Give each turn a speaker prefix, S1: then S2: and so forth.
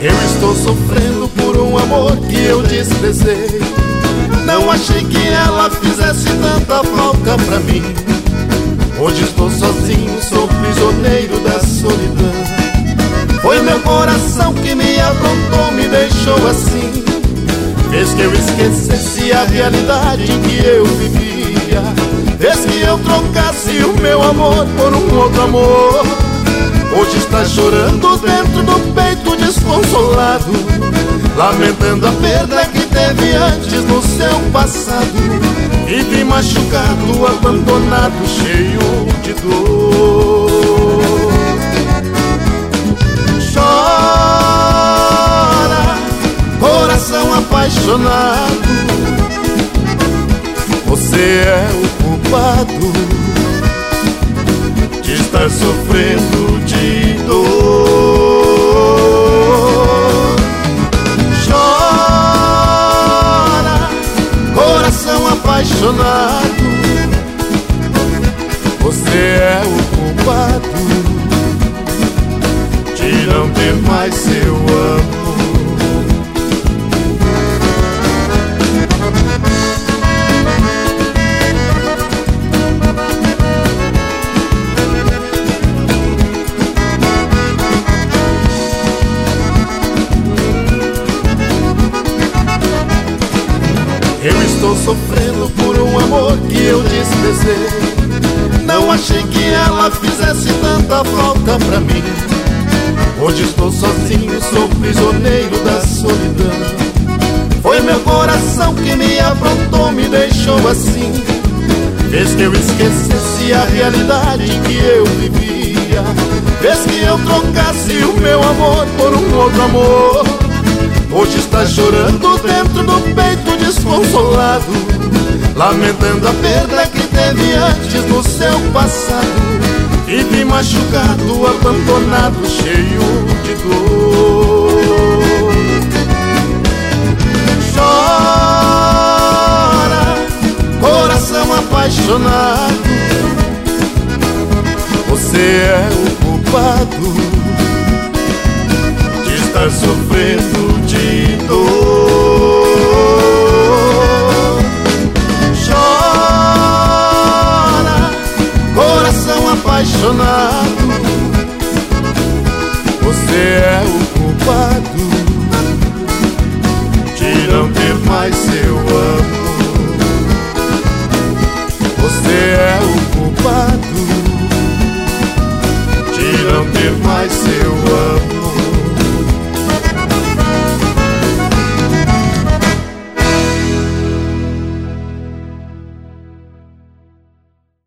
S1: Eu estou sofrendo por um amor que eu desprezei. Não achei que ela fizesse tanta falta pra mim. Hoje estou sozinho, sou prisioneiro da solidão. Foi meu coração que me aprontou, me deixou assim. Fez que eu esquecesse a realidade em que eu vivia. Fez que eu trocasse o meu amor por um outro amor. Hoje está chorando dentro do peito desconsolado, lamentando a perda que teve antes no seu passado. Vive machucado, abandonado, cheio de dor. Chora, coração apaixonado, você é o culpado de estar sofrendo de dor. Chora, coração apaixonado, você é o culpado de não ter mais seu amor. Eu estou sofrendo por um amor que eu desprezei. Não achei que ela fizesse tanta falta pra mim. Hoje estou sozinho, sou prisioneiro da solidão. Foi meu coração que me aprontou, me deixou assim. Fez que eu esquecesse a realidade em que eu vivia. Fez que eu trocasse o meu amor por um outro amor. Hoje está chorando dentro do peito desconsolado, lamentando a perda que teve antes no seu passado. Vive machucado, abandonado, cheio de dor. Chora, coração apaixonado, você é o culpado de estar sofrendo de dor. Chora, coração apaixonado, você é o culpado de não ter mais seu amor. Você é o culpado de não ter mais seu amor.